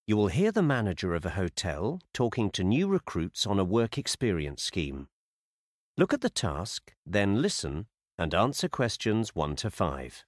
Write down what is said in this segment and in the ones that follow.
You will hear the manager of a hotel talking to new recruits on a work experience scheme. Look at the task, then listen and answer questions 1 to 5.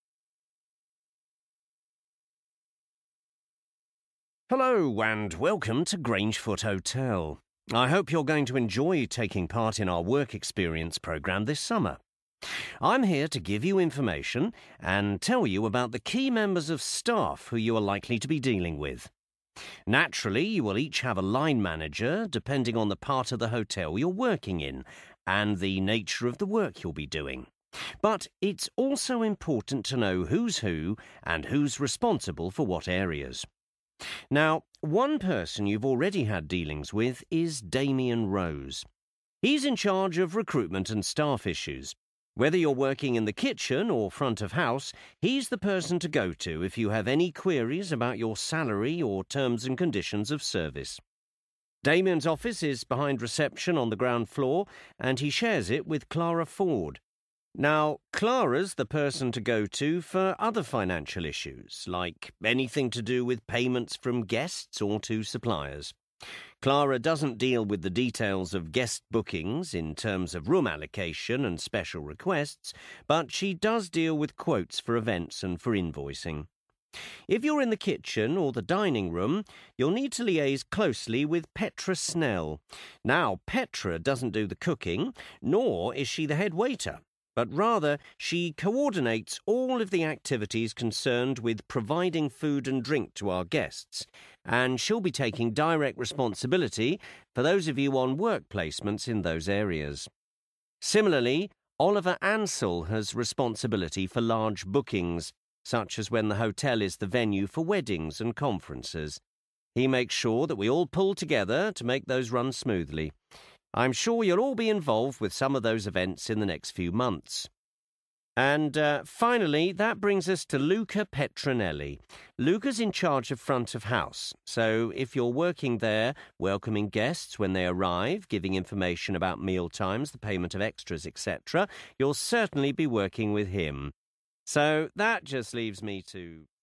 Hello and welcome to Grangefoot Hotel. I hope you're going to enjoy taking part in our work experience programme this summer. I'm here to give you information and tell you about the key members of staff who you are likely to be dealing with. Naturally, you will each have a line manager depending on the part of the hotel you're working in and the nature of the work you'll be doing. But it's also important to know who's who and who's responsible for what areas. Now, one person you've already had dealings with is Damien Rose. He's in charge of recruitment and staff issues. Whether you're working in the kitchen or front of house, he's the person to go to if you have any queries about your salary or terms and conditions of service. Damien's office is behind reception on the ground floor, and he shares it with Clara Ford. Now, Clara's the person to go to for other financial issues, like anything to do with payments from guests or to suppliers. Clara doesn't deal with the details of guest bookings in terms of room allocation and special requests, but she does deal with quotes for events and for invoicing. If you're in the kitchen or the dining room, you'll need to liaise closely with Petra Snell. Now, Petra doesn't do the cooking, nor is she the head waiter, but rather she coordinates all of the activities concerned with providing food and drink to our guests, and she'll be taking direct responsibility for those of you on work placements in those areas. Similarly, Oliver Ansell has responsibility for large bookings, such as when the hotel is the venue for weddings and conferences. He makes sure that we all pull together to make those run smoothly. I'm sure you'll all be involved with some of those events in the next few months. And finally, that brings us to Luca Petronelli. Luca's in charge of front of house, so if you're working there, welcoming guests when they arrive, giving information about meal times, the payment of extras, etc., you'll certainly be working with him. So that just leaves me to...